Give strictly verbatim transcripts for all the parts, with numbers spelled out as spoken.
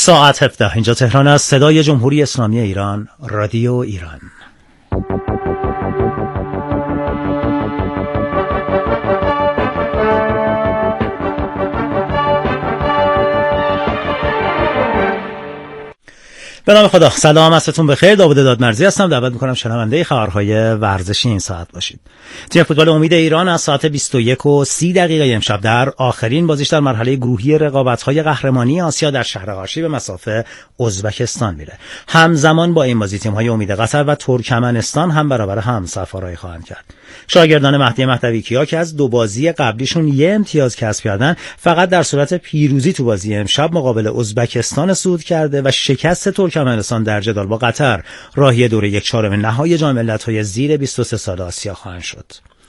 ساعت هفده اینجا تهران است. صدای جمهوری اسلامی ایران، رادیو ایران. به نام خدا. سلام، عصرتون بخیر. داوود دادمرزی هستم. دعوت میکنم شنونده خبرهای ورزشی این ساعت باشید. تیم فوتبال امید ایران از ساعت بیست و یک و سی دقیقه امشب در آخرین بازیش در مرحله گروهی رقابت‌های قهرمانی آسیا در شهر قاشی به مسافه ازبکستان میره. همزمان با این بازی تیم‌های امید قطر و ترکمنستان هم برابر هم سفرایی خواهند کرد. شاگردان مهدی مهدوی‌کیا که از دو بازی قبلیشون یه امتیاز کسب کردن، فقط در صورت پیروزی تو بازی امشب مقابل ازبکستان صعود کرده و شکست ترکمنستان در جدال با قطر راهی دور یک چهارم نهایی جام ملت‌های زیر بیست و سه سال آسیا خواهند شد.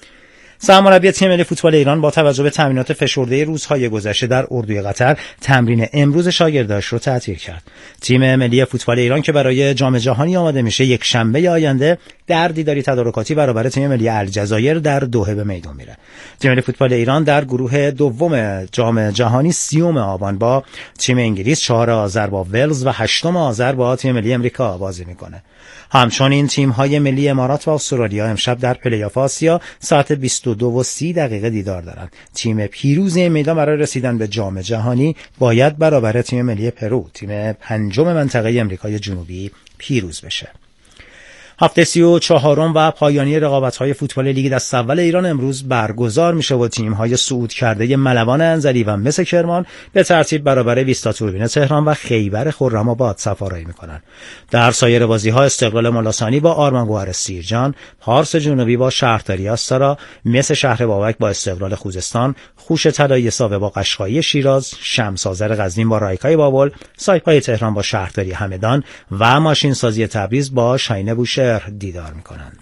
سرمربی تیم ملی فوتبال ایران با توجه به تمرینات فشرده روزهای گذشته در اردوی قطر تمرین امروز شاگرداش رو تعطیل کرد. تیم ملی فوتبال ایران که برای جام جهانی آماده میشه یک شنبه آینده در دیداری تدارکاتی برابر تیم ملی الجزایر در دوحه به میدان میره. تیم ملی فوتبال ایران در گروه دوم جام جهانی سیوم آبان با تیم انگلیس، چهار آذر با ولز و هشتم آذر با تیم ملی امریکا بازی میکنه. همچنین تیم‌های ملی امارات و استرالیا امشب در پلی‌آف آسیا ساعت بیست و دو و سی دقیقه دیدار دارند. تیم پیروز این میدان برای رسیدن به جام جهانی باید برابر تیم ملی پرو، تیم پنجم منطقه امریکای جنوبی، پیروز بشه. هفته سی و چهارم و پایانی رقابت‌های فوتبال لیگ دست اول ایران امروز برگزار میشه و تیم‌های صعود کرده ملوان انزلی و مس کرمان به ترتیب برابر ویستا توربین تهران و خیبر خرم‌آباد سفارایی میکنن. در سایر بازی‌ها استقلال ملاسانی با آرمانگوهر سیرجان، پارس جنوبی با شهرداری آستارا، مس شهر بابک با استقلال خوزستان، خوش طلایی ساوه با قشقایی شیراز، شمس آذر غزنین با رایکای بابل، سایپای تهران با شهرداری همدان و ماشین سازی تبریز با شاهین بوشهر دیدار می‌کنند.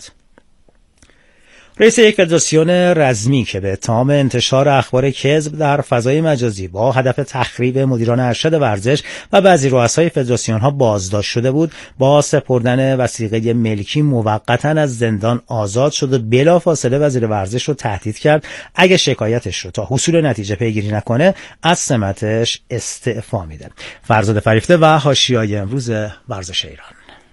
رئیس یک فدراسیون رزمی که به اتهام انتشار اخبار کذب در فضای مجازی با هدف تخریب مدیران ارشد ورزش و بعضی رؤسای فدراسیون‌ها بازداشت شده بود، با سپردن وثیقه ملکی موقتا از زندان آزاد شد و بلافاصله وزیر ورزش رو تهدید کرد اگه شکایتش رو تا حصول نتیجه پیگیری نکنه از سمتش استعفا میده. فرزاد فریفته و حاشیه‌های امروز ورزش ایران.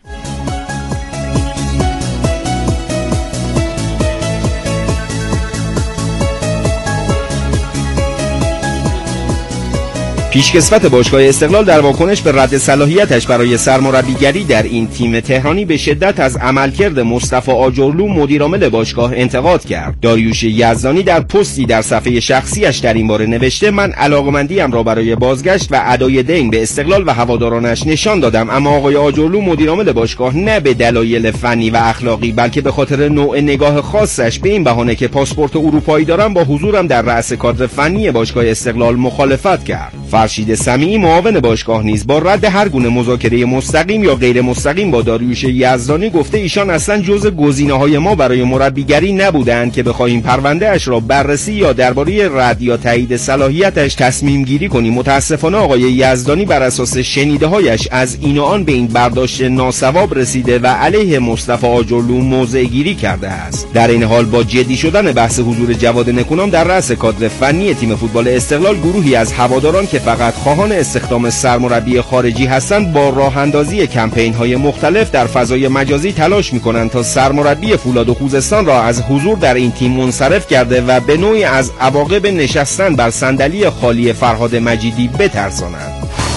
پیشکسوت باشگاه استقلال در واکنش به رد صلاحیتش برای سرمربیگری در این تیم تهرانی به شدت از عملکرد مصطفی آجرلو مدیرعامل باشگاه انتقاد کرد. داریوش یزدانی در پستی در صفحه شخصیش در این باره نوشته: من علاقمندیم را برای بازگشت و ادای دین به استقلال و هوادارانش نشان دادم، اما آقای آجرلو مدیرعامل باشگاه نه به دلایل فنی و اخلاقی بلکه به خاطر نوع نگاه خاصش به این بهانه که پاسپورت اروپایی دارم با حضورم در رأس کادر فنی باشگاه استقلال مخالفت کرد. فرشید سمیعی معاون باشگاه نیز با رد هر گونه مذاکره مستقیم یا غیر مستقیم با داریوش یزدانی گفته ایشان اصلا جزء گزینه‌های ما برای مربیگری نبودند که بخواهیم پرونده اش را بررسی یا درباره رد یا تایید صلاحیتش تصمیم گیری کنیم. متاسفانه آقای یزدانی بر اساس شنیده‌هایش از این و آن به این برداشت ناصواب رسیده و علیه مصطفی آجرلو موضع گیری کرده است. در این حال با جدی شدن بحث حضور جواد نکونام در رأس کادر فنی تیم فوتبال استقلال، گروهی از هواداران که فقط خواهان استخدام سرمربی خارجی هستند با راه اندازی کمپین‌های مختلف در فضای مجازی تلاش می‌کنند تا سرمربی فولاد و خوزستان را از حضور در این تیم منصرف کرده و به نوعی از عواقب نشستن بر صندلی خالی فرهاد مجیدی بترسانند.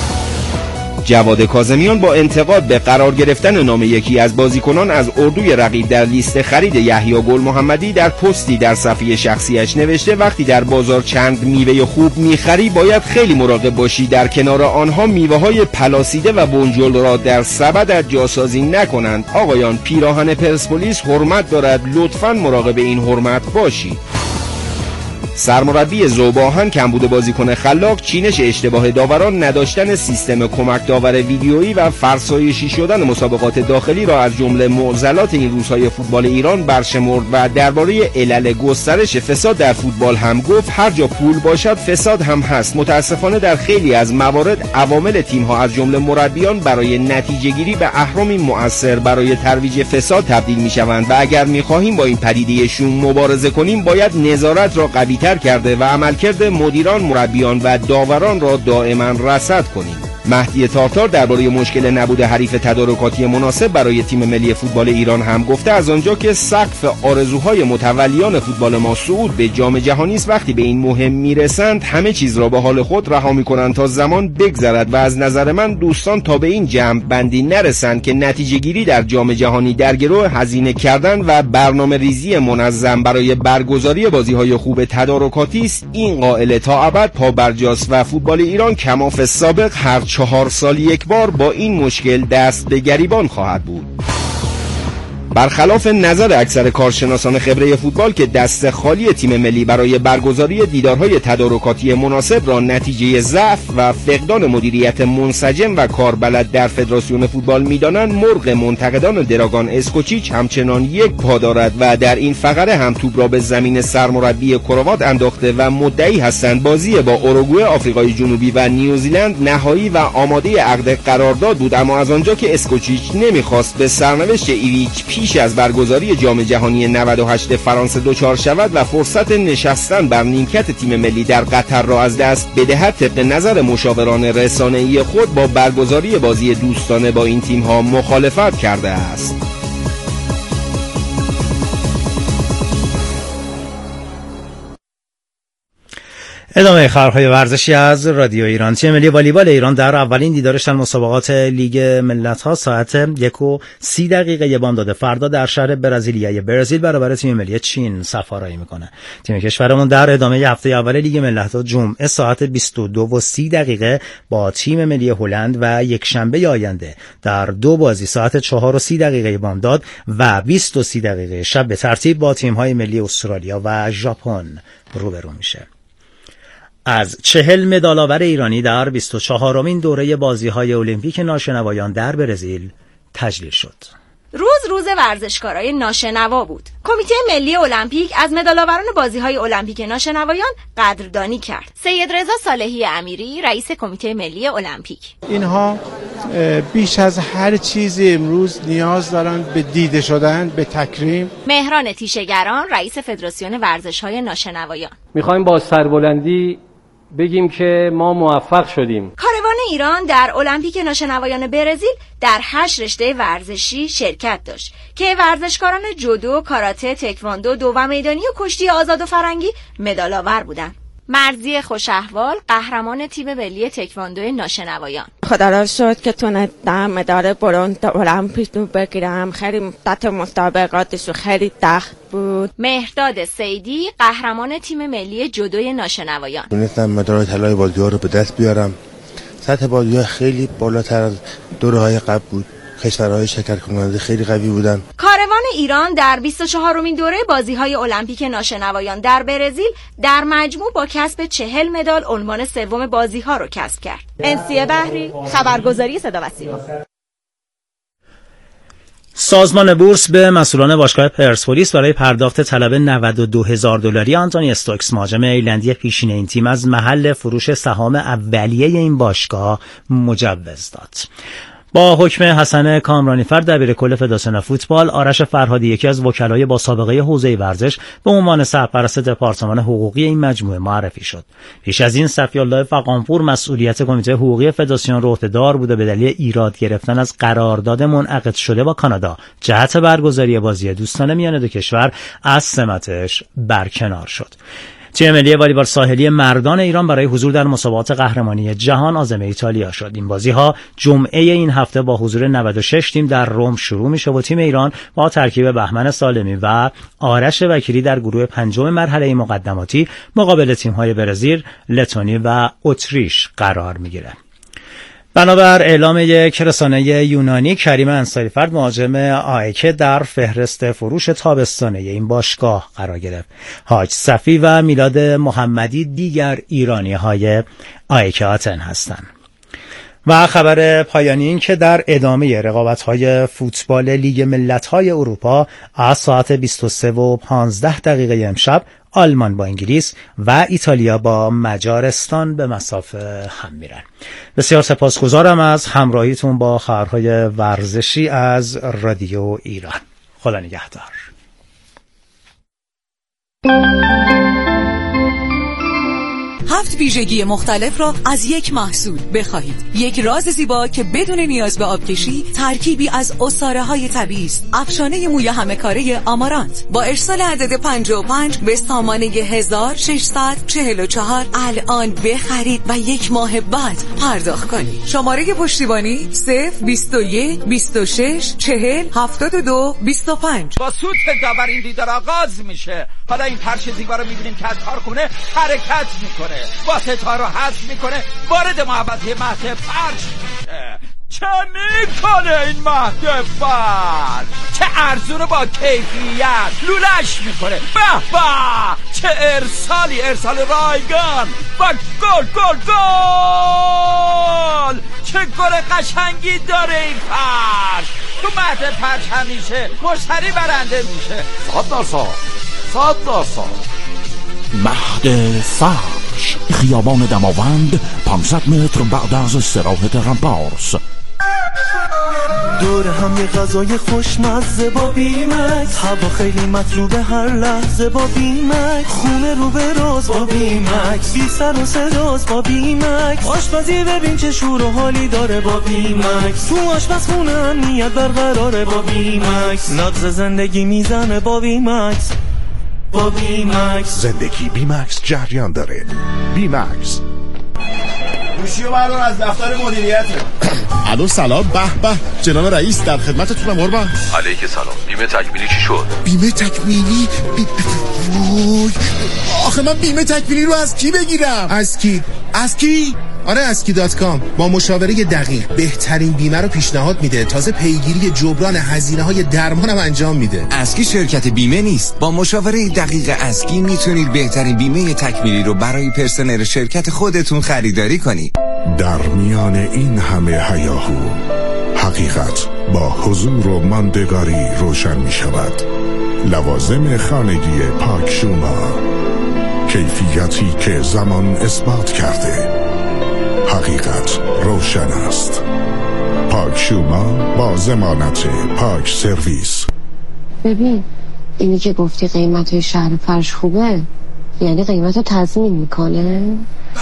جواد کاظمیان با انتقاد به قرار گرفتن نام یکی از بازیکنان از اردوی رقیب در لیست خرید یحیی گل محمدی در پستی در صفحه شخصیش نوشته: وقتی در بازار چند میوه خوب میخری باید خیلی مراقب باشی در کنار آنها میوه‌های پلاسیده و بنجل را در سبدت جاسازی نکنند. آقایان، پیراهن پرسپولیس حرمت دارد، لطفاً مراقب این حرمت باشید. سرمربی ذوب‌آهن کمبود بازیکن خلاق، چینش اشتباه داوران، نداشتن سیستم کمک داور ویدیویی و فرسایشی شدن مسابقات داخلی را از جمله معضلات این روزهای فوتبال ایران برشمرد و درباره علل گسترش فساد در فوتبال هم گفت: هر جا پول باشد فساد هم هست. متاسفانه در خیلی از موارد عوامل تیم‌ها از جمله مربیان برای نتیجه‌گیری به اهرامی مؤثر برای ترویج فساد تبدیل می‌شوند و اگر می‌خواهیم با این پدیده شوم مبارزه کنیم باید نظارت را قوی کرده و عملکرد مدیران، مربیان و داوران را دائما رصد کنیم. مهدی تارتار درباره مشکل نبود حریف تدارکاتی مناسب برای تیم ملی فوتبال ایران هم گفته از آنجا که سقف آرزوهای متولیان فوتبال ما صعود به جام جهانی است، وقتی به این مهم میرسند همه چیز را به حال خود رها میکنند تا زمان بگذرد و از نظر من دوستان تا به این جمع بندی نرسند که نتیجه گیری در جام جهانی در گرو هزینه کردن و برنامه ریزی منظم برای برگزاری بازی‌های خوب تدارکاتی است، این قائل تا ابد پابرجاست و فوتبال ایران کماف سابق هر چهار سال یک بار با این مشکل دست به گریبان خواهد بود. برخلاف نظر اکثر کارشناسان خبره فوتبال که دست خالی تیم ملی برای برگزاری دیدارهای تدارکاتی مناسب را نتیجه ضعف و فقدان مدیریت منسجم و کاربلد در فدراسیون فوتبال می‌دانند، مرغ منتقدان دراگان اسکوچیچ همچنان یک پا دارد و در این فقره هم توپ را به زمین سرمربی کروات انداخته و مدعی هستند بازی با اوروگوئه، آفریقای جنوبی و نیوزیلند نهایی و آماده عقد قرارداد بود، اما از آنجا که اسکوچیچ نمی‌خواست به سرنوشت ایویچ پیش از برگزاری جام جهانی نود و هشت فرانسه دچار شود و فرصت نشستن بر نیمکت تیم ملی در قطر را از دست بدهد، طبق نظر مشاوران رسانه‌ای خود با برگزاری بازی دوستانه با این تیم‌ها مخالفت کرده است. ادامه خبرهای ورزشی از رادیو ایران. تیم ملی والیبال ایران در اولین دیدارش در مسابقات لیگ ملت‌ها ساعت یک و سی دقیقه بامداد فردا در شهر برزیلیای برزیل برابر تیم ملی چین سفارایی میکنه. تیم کشورمون در ادامه هفته اول لیگ ملت‌ها جمعه ساعت بیست و دو و سی دقیقه با تیم ملی هلند و یک شنبه آینده در دو بازی ساعت چهار و سی دقیقه بامداد و بیست و سی دقیقه شب به ترتیب با تیم‌های ملی استرالیا و ژاپن روبرو میشه. از چهل مدال‌آور ایرانی در بیست و چهارمین دوره بازی‌های المپیک ناشنوایان در برزیل تجلیل شد. روز روز ورزشکارای ناشنوا بود. کمیته ملی المپیک از مدال‌آوران بازی‌های المپیک ناشنوایان قدردانی کرد. سید رضا صالحی امیری، رئیس کمیته ملی المپیک: اینها بیش از هر چیزی امروز نیاز دارند به دیده شدن، به تکریم. مهران تیشه‌گران، رئیس فدراسیون ورزش‌های ناشنوایان: می‌خوایم با سربلندی بگیم که ما موفق شدیم. کاروان ایران در المپیک ناشنوایان برزیل در هشت رشته ورزشی شرکت داشت که ورزشکاران جودو، کاراته، تکواندو، دو میدانی و کشتی آزاد و فرنگی مدال‌آور بودند. مرضیه خوش‌احوال، قهرمان تیم ملی تکواندو ناشنوایان: خدا را شکر که تونستم مدال برنز المپیک رو بگیرم. خیلی مدت مسابقاتش خیلی سخت بود. مهرداد سیدی، قهرمان تیم ملی جودوی ناشنوایان: تونستم مدال طلای بازی‌ها رو به دست بیارم. سطح بازی‌ها خیلی بالاتر از دوره‌های قبل بود. کشورهای شرکت کننده خیلی قوی بودن. کاروان ایران در بیست و چهارمین دوره بازی‌های المپیک ناشنوایان در برزیل در مجموع با کسب چهل مدال عنوان سوم بازی‌ها رو کسب کرد. انسیه بحری، خبرگزاری صدا و سیما. سازمان بورس به مسئولان باشگاه پرسپولیس برای پرداخت طلب نود و دو هزار دلاری آنتونی استوکس مهاجم ایرلندی پیشین این تیم از محل فروش سهام اولیه این باشگاه مجوز داد. با حکم حسن کامرانیفر دبیر کل فدراسیون فوتبال، آرش فرهادی یکی از وکلای با سابقه حوزه ورزش به عنوان سرپرست دپارتمان حقوقی این مجموعه معرفی شد. پیش از این صفی‌الله فغانپور مسئولیت کمیته حقوقی فدراسیون را عهده‌دار بوده به دلیل ایراد گرفتن از قرارداد منعقد شده با کانادا جهت برگزاری بازی دوستانه میان دو کشور از سمتش برکنار شد. تیم ملی والیبال ساحلی مردان ایران برای حضور در مسابقات قهرمانی جهان عازم ایتالیا شد. این بازی‌ها جمعه این هفته با حضور نود و شش تیم در روم شروع میشه و تیم ایران با ترکیب بهمن سالمی و آرش وکیلی در گروه پنجم مرحله مقدماتی مقابل تیم‌های برزیل، لتونی و اتریش قرار میگیره. بنابر اعلام یک رسانه یونانی، کریم انصاری‌فرد مهاجم آیکه در فهرست فروش تابستانه این باشگاه قرار گرفت. حاج صفی و میلاد محمدی دیگر ایرانی‌های آیکه آتن هستند. و خبر پایانی این که در ادامه رقابت‌های فوتبال لیگ ملت‌های اروپا از ساعت بیست و سه و پانزده دقیقه امشب آلمان با انگلیس و ایتالیا با مجارستان به مصاف هم میرن. بسیار سپاسگزارم از همراهیتون با خبرهای ورزشی از رادیو ایران. خدا نگهدار. هفت ویژگی مختلف را از یک محصول بخواهید. یک راز زیبا که بدون نیاز به آبکشی ترکیبی از عصاره‌های طبیعی است. افشانه موی همه کاره آمارانت با ارسال عدد پنجاه و پنج به سامانه هزار و ششصد و چهل و چهار الان بخرید و یک ماه بعد پرداخت کنید. شماره پشتیبانی صفر بیست و یک بیست و شش چهل هفتاد و دو بیست و پنج. با سوت داور این دیدار آغاز میشه. حالا این فرش زیبا رو میبینیم که از کارخونه حرکت میکنه، واسطه‌ها رو حذف میکنه، وارد محوطه مهد فرش میشه. چه میکنه این مهد فرش؟ چه ارزون با کیفیت لولش میکنه. به به چه ارسالی، ارسال رایگان و گل گل گل. چه گل قشنگی داره این فرش. تو مهد فرش همیشه مشتری برنده میشه. صد درصد صد درصد. مهد فرش، خیابان دماوند، پانصد متر بعد از استراحت رمپارس. دور هم یه غذای خوشمزه با بیمکس، هوا خیلی مطلوبه هر لحظه با بیمکس، خونه رو به راز با بیمکس، بی سر و صداست با بیمکس، آشپزی ببین چه شور و حالی داره با بیمکس، تو آشپزخونه امنیت برقراره با بیمکس، نبض زندگی میزنه با بیمکس. با بیمکس زندگی بیمکس جریان داره. بیمکس. گوشی و بردار از دفتر مدیریت. الو سلام. به به جناب رئیس در خدمتتونم قربان. علیک سلام. بیمه تکمیلی چی شد؟ بیمه تکمیلی بی... وای آخه من بیمه تکمیلی رو از کی بگیرم؟ از کی؟ از کی؟ آره اسکی دات کام با مشاوره دقیق بهترین بیمه رو پیشنهاد میده. تازه پیگیری جبران هزینه‌های درمانم انجام میده. اسکی شرکت بیمه نیست. با مشاوره دقیق اسکی میتونید بهترین بیمه تکمیلی رو برای پرسنل شرکت خودتون خریداری کنید. در میان این همه هیاهو حقیقت با حضور و ماندگاری روشن می شود. لوازم خانگی پاک شوما، کیفیتی که زمان اثبات کرده. حقیقت روشن است. پاک شوما با ضمانت پاک سرویس. ببین اینی که گفتی قیمت شهر فرش خوبه، یعنی قیمت رو تضمین میکنه؟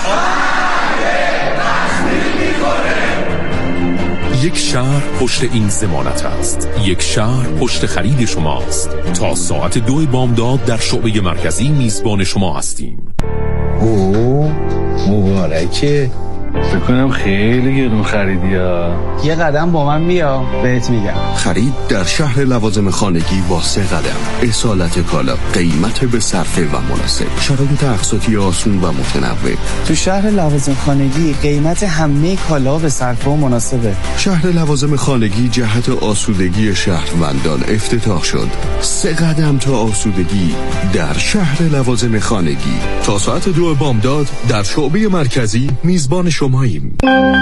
یک شهر پشت این ضمانت است. یک شهر پشت خرید شماست. تا ساعت دو بامداد در شعبه مرکزی میزبان شما هستیم. اوه مبارکه. فکر کنم خیلی گرون خریدی ها. یه قدم با من بیا بهت میگم. خرید در شهر لوازم خانگی با سه قدم. اصالت کالا، قیمت به صرفه و مناسب، شرایط اقساطی آسون و متنوع. تو شهر لوازم خانگی قیمت همه کالا به صرفه و مناسبه. شهر لوازم خانگی جهت آسودگی شهروندان افتتاح شد. سه قدم تا آسودگی در شهر لوازم خانگی. تا ساعت دو بامداد در شعبه مرکزی میزبان شماییم.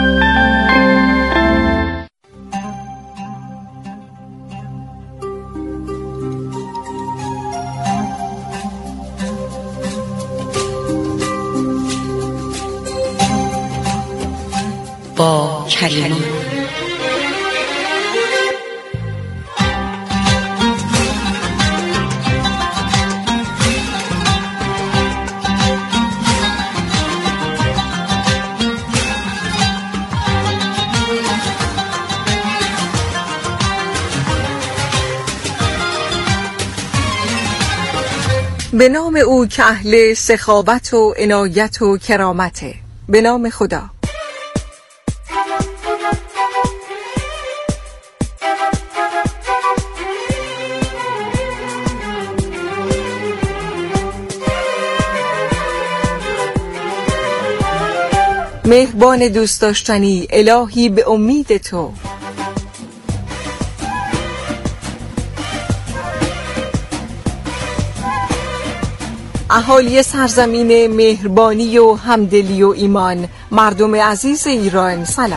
با کلمات به نام او که اهل سخاوت و عنایت و کرامته. به نام خدا. مهربان دوست داشتنی الهی به امید تو. اهالی سرزمین مهربانی و همدلی و ایمان، مردم عزیز ایران سلام.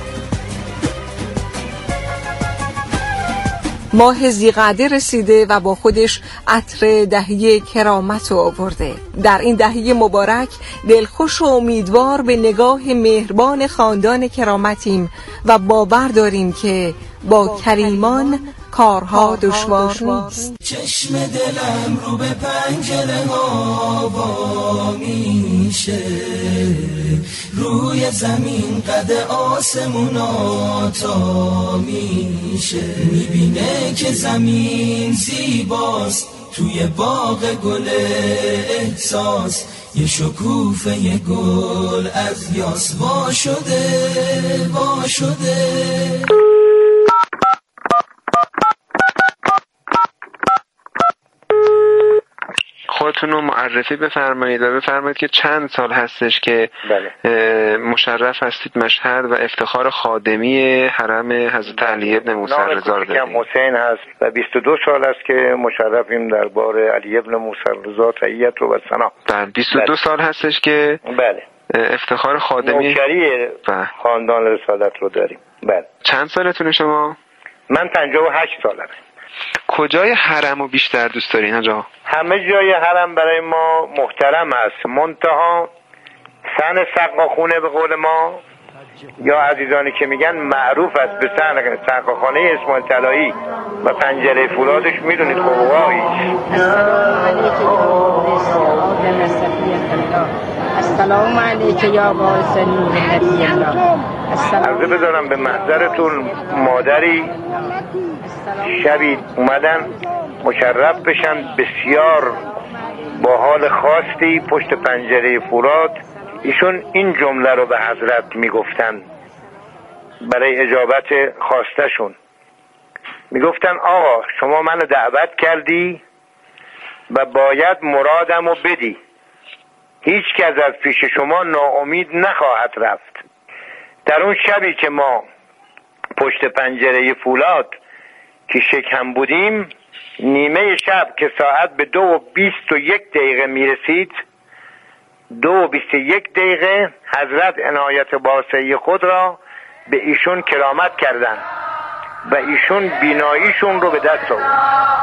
ماه ذی‌قعده رسیده و با خودش عطر دهه کرامت رو آورده. در این دهه مبارک دلخوش و امیدوار به نگاه مهربان خاندان کرامتیم و باور داریم که با کریمان کارها دشوار نیست. چشم دلم رو به پنجره ها وا میشه، روی زمین قد آسمونا تا میشه، میبینه که زمین زیباست توی باغ گل احساس، یه شکوفه یه گل از یاس وا شده وا شده. خودتون رو معرفی بفرمایید و بفرمایید که چند سال هستش که بله. مشرف هستید مشهد و افتخار خادمی حرم حضرت علی بن موسی رضا رو دارید. حسین هست و بیست و دو سال است که مشرفیم دربار علی بن موسی رضا تحیت و ثنا. بله بیست و دو سال هستش که بله افتخار خادمی نوکری خاندان رسالت رو داریم. بله. چند سالتونه شما؟ من پنجاه و هشت سالمه. کجای حرم رو بیشتر دوست دارین آقا؟ همه جای حرم برای ما محترم است، منتها سن سقاخونه به قول ما یا عزیزانی که میگن معروف است به سن سقاخانه اسماعیل طلایی و پنجره فولادش، میدونید قوقایی السلام علیکم یا وارث نور نبی الله. عرضه بذارم به محضرتون مادری شبی اومدن مشرف بشن، بسیار با حال خاصی پشت پنجره فولاد. ایشون این جمله رو به حضرت میگفتن برای اجابت خواستشون، میگفتن آقا شما منو دعوت کردی و باید مرادمو بدی، هیچ کس از پیش شما ناامید نخواهد رفت. در اون شبی که ما پشت پنجره فولاد که شکم بودیم، نیمه شب که ساعت به دو و بیست و یک دقیقه میرسید، دو و بیست و یک دقیقه حضرت عنایت باسعی خود را به ایشون کرامت کردن و ایشون بیناییشون رو به دست آورد.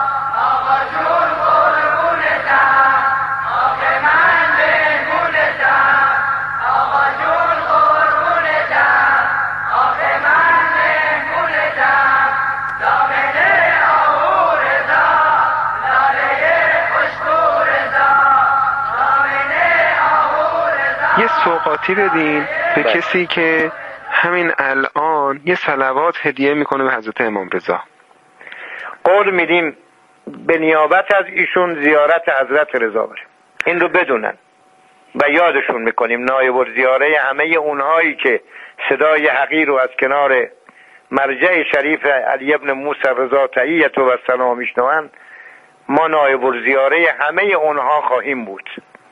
یه سوغاتی بدین به بله. کسی که همین الان یه صلوات هدیه میکنه به حضرت امام رضا. قول میدیم به نیابت از ایشون زیارت حضرت رضا بریم، این رو بدونن و یادشون میکنیم نایب الزیاره همه اونهایی که صدای حقیر رو از کنار مرجع شریف علی بن موسی رضا تحیت و ثنا میشنون. ما نایب الزیاره همه اونها خواهیم بود.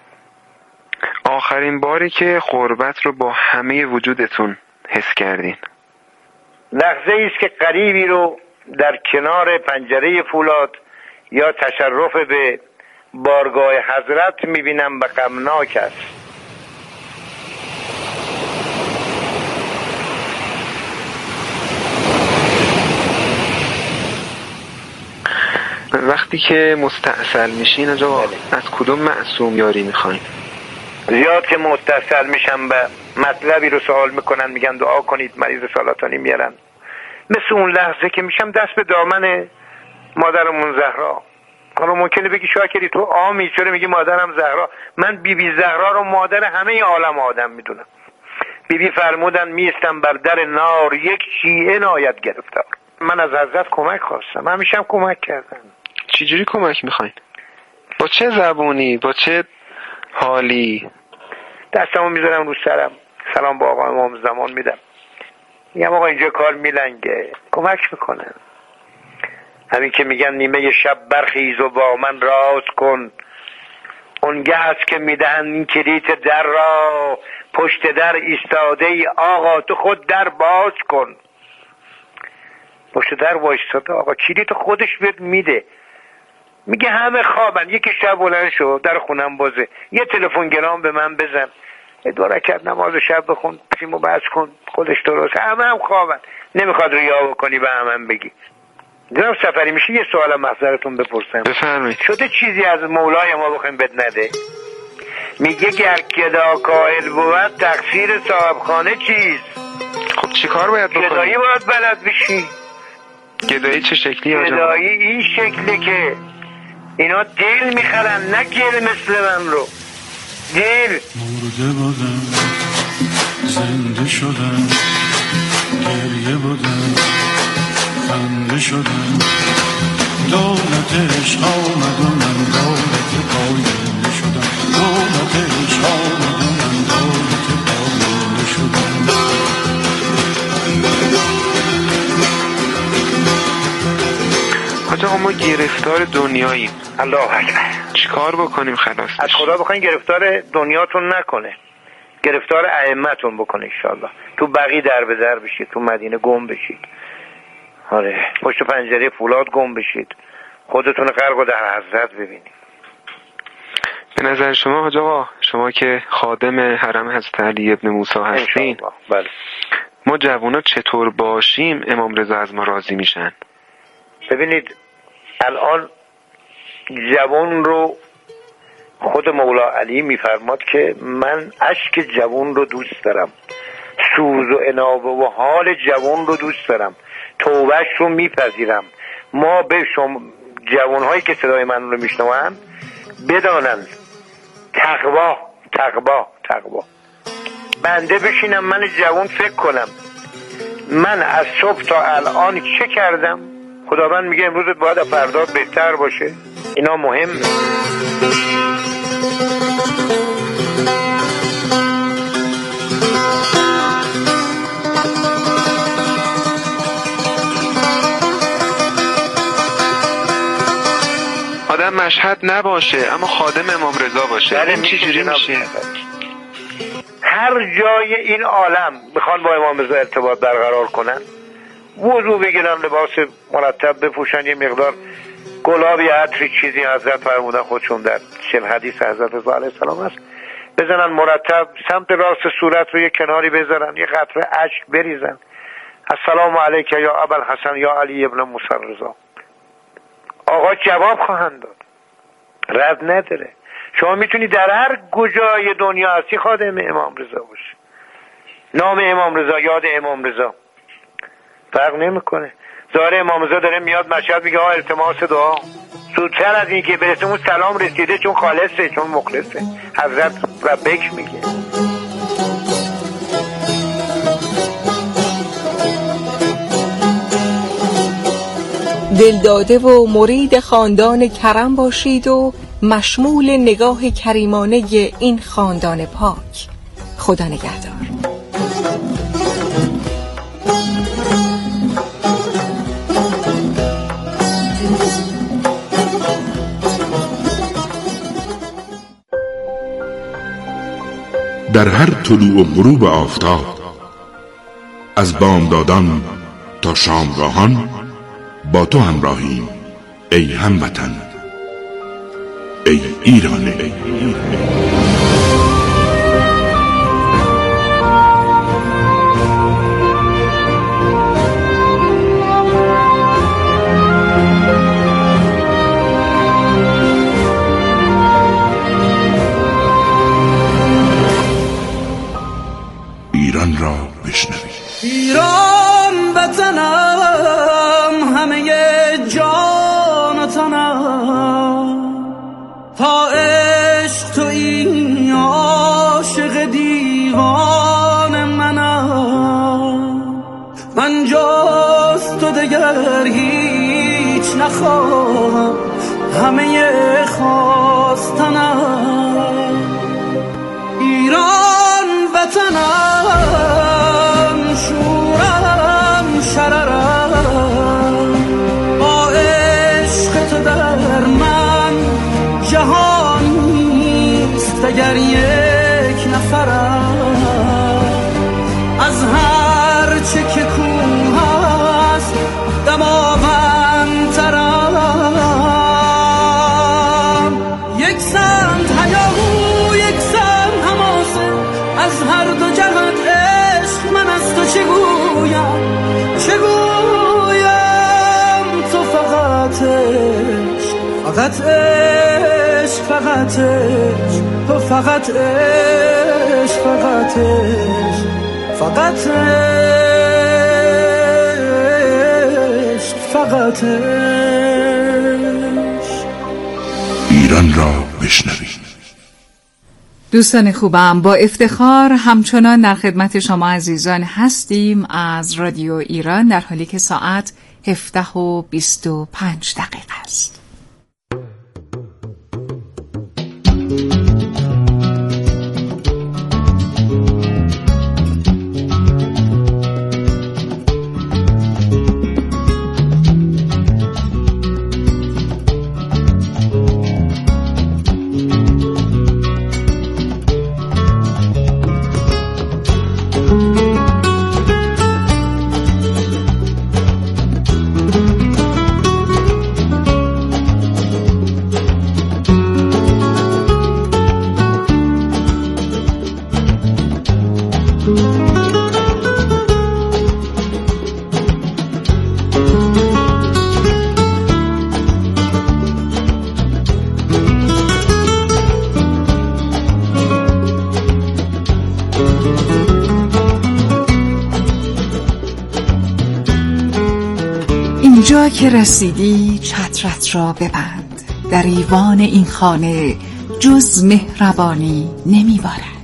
آخرین باری که قربت رو با همه وجودتون حس کردین؟ لحظه ایست که قریبی رو در کنار پنجره فولاد یا تشرف به بارگاه حضرت میبینم و غمناک است. وقتی که مستعسل میشین آجا از کدوم معصوم یاری میخواین؟ زیاد که مستعسل میشم به مطلبی رو سوال میکنن، میگن دعا کنید مریض سالاتانی میارن. مثل اون لحظه که میشم دست به دامن مادرمون زهرا. حالا ممکنه بگی شاکری تو عامی چرا میگی مادرم زهرا؟ من بی بی زهرا رو مادر همه عالم آدم میدونم. بی بی فرمودن میستم بر در نار یک شیعه ناید گرفتار. من از حضرت کمک خواستم، همیشه هم کمک کردم. چجوری کمک میخواین؟ با چه زبونی؟ با چه حالی؟ دستمو میذارم رو سرم، سلام با آقا امام زمان میدم، میگم آقا اینجا کار میلنگه، کمک میکنم. همین که میگن نیمه شب برخیز و با من راز کن، اونگه هست که میدهن این کلیت در را، پشت در ایستاده ای آقا تو خود در باز کن. پشت در وایستاده آقا کلیت خودش بهت میده، میگه همه خوابن، یکی شب بلند شو در خونم بازه، یه تلفن گرام به من بزن، دو رکعت نماز شب بخون، سیمو بس کن، خودش درست، همه هم خوابن. نمیخواد ریا بکنی به همه هم بگی. جناب سفری میشه یه سوال محضرتون بپرسم؟ بفرمایید. شده چیزی از مولای ما بخوایم بد نده؟ میگه گر گدا کائل بود تقصیر صاحب خانه چیست؟ خب چی کار باید بکنی؟ گدایی باید بلد بشی، گدایی چه شکلی آجا؟ گدایی این شکلی که اینا دل میخرن، نه گل مثل من رو. دل مرده بودم زنده شدم، گریه بودم خنده شدم، دولت عشق آمد و من دولت پاینده شدم، دولت عشق آمد و من دولت پاینده شدم. آجا ما گرفتار دنیاییم. الله اکبر. چیکار بکنیم خلاص؟ از خدا بخواین گرفتار دنیاتون نکنه، گرفتار ائمه‌تون بکنه انشالله. تو بقی در به در بشید، تو مدینه گم بشید، آره پشت پنجره فولاد گم بشید، خودتون غرق و در حضرت ببینید. به نظر شما حاج آقا، شما که خادم حرم حضرت علی ابن موسی هستین، بله، ما جوونا چطور باشیم امام رضا از ما راضی میشن؟ ببینید الان جوان رو خود مولا علی میفرماد که من اشک جوان رو دوست دارم، سوز و انابه و حال جوان رو دوست دارم، توبهش رو میپذیرم. ما به شما جوانهایی که صدای من رو میشنوند بدانند تقوا تقوا تقوا. بنده بشینم من جوان فکر کنم من از صبح تا الان چه کردم، خداوند میگه امروز باید فردا بهتر باشه. اینا مهمه. آدم مشهد نباشه اما خادم امام رضا باشه. این چجوری میشه؟ هر جای این عالم میخوان با امام رضا ارتباط برقرار کنن، وضو بگیرن، لباس مرتب بپوشن، یه مقدار گلابی عطری چیزی حضرت فرمودن خودشون در چل حدیث حضرت رضا علیه السلام است، بزنن مرتب، سمت راست صورت رو یه کناری بذارن، یه قطره اشک بریزن، السلام علیک یا ابوالحسن یا علی ابن موسی رضا. آقا جواب خواهند داد، رد نداره. شما میتونی در هر کجای دنیا هستی خادم امام رضا باشی، نام امام رضا، یاد امام رضا، فرق نمیکنه. ظاهر امام رضا داره میاد مشهد میگه ها التماس دعا، زودتر از این که برسه اون سلام رسیده، چون خالصه، چون مخلصه. حضرت ربک میگه. دلداده و مرید خاندان کرم باشید و مشمول نگاه کریمانه این خاندان پاک. خدا نگهدار. در هر طلوع و غروب آفتاب، از بامدادان تا شامگاهان با تو همراهیم ای هموطن، ای ایران. ای ایران. ایران را بشنوید. ایران وطنم، همه جان و تنم، تا عشق تو این عاشق دیوان منم، من جز تو دگر هیچ نخواهم، همه خواستنم. ایران وطنم، شورم شررم، با عشق تو در من جهانیست اگر یک نفرم. از هر چه که کوه هست دماوندترم، یک سمت هیاهو یک سمت حماسه، از هر دو جهت عشق من از تو چه گویم چه گویم. تو فقط عشق، فقط عشق، فقط عشق، تو فقط عشق، فقط عشق، فقط عشق. فقطش. ایران را بشنوید. دوستان خوبم، با افتخار همچنان در خدمت شما عزیزان هستیم از رادیو ایران، در حالی که ساعت هفده و بیست و پنج دقیقه است. اینجا که رسیدی چترت را ببند، در ایوان این خانه جز مهربانی نمیبارد.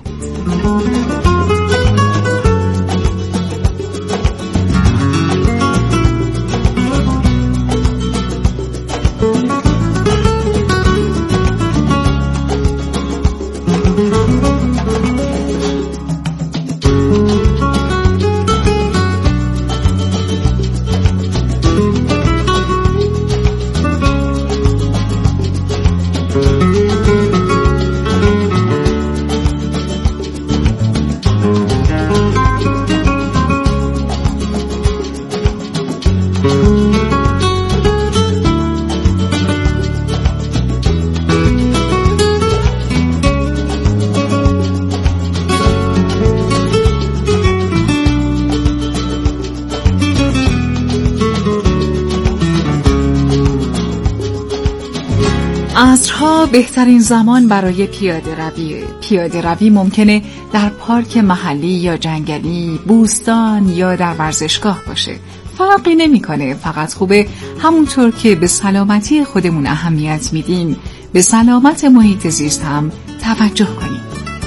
عصرها بهترین زمان برای پیاده رویه. پیاده روی ممکنه در پارک محلی یا جنگلی، بوستان یا در ورزشگاه باشه. فرقی نمیکنه، فقط خوبه همونطور که به سلامتی خودمون اهمیت میدیم، به سلامت محیط زیست هم توجه کنیم.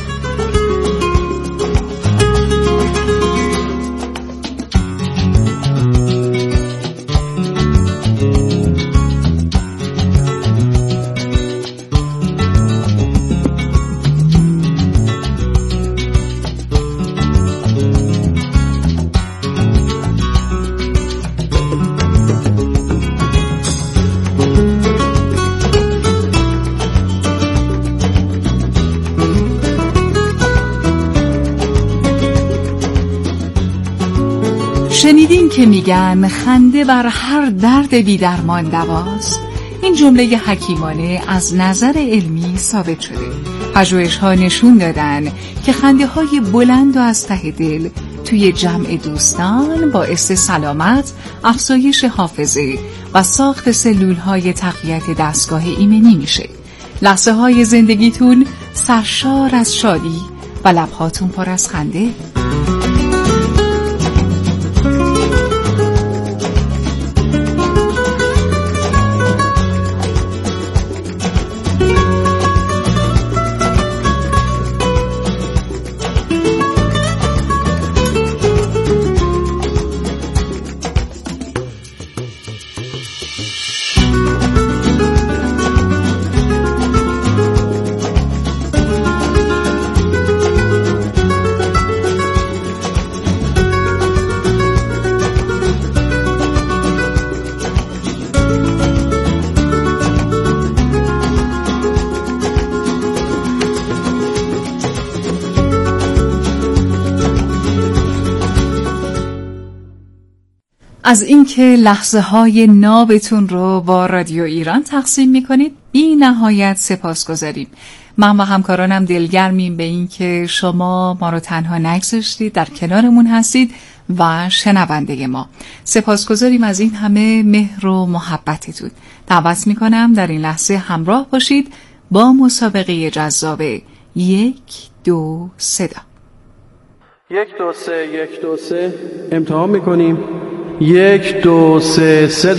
شنیدین که میگن خنده بر هر درد بی درمان دواست؟ این جمله حکیمانه از نظر علمی ثابت شده. پژوهش‌ها نشون دادن که خنده های بلند و از ته دل توی جمع دوستان باعث سلامت، افزایش حافظه و ساخت سلول‌های تقویت دستگاه ایمنی میشه. لحظه های زندگیتون سرشار از شادی و لبهاتون پر از خنده. از اینکه لحظه های نابتون رو با رادیو ایران تقسیم میکنید بی نهایت سپاسگزاریم. من و همکارانم دلگرمیم به اینکه شما ما رو تنها نگذاشتید، در کنارمون هستید و شنونده ما. سپاسگزاریم از این همه مهر و محبتتون. دعوت میکنم در این لحظه همراه باشید با مسابقه جذاب یک دو صدا. یک دو سه یک دو سه امتحان میکنیم. یک دو سه صدا.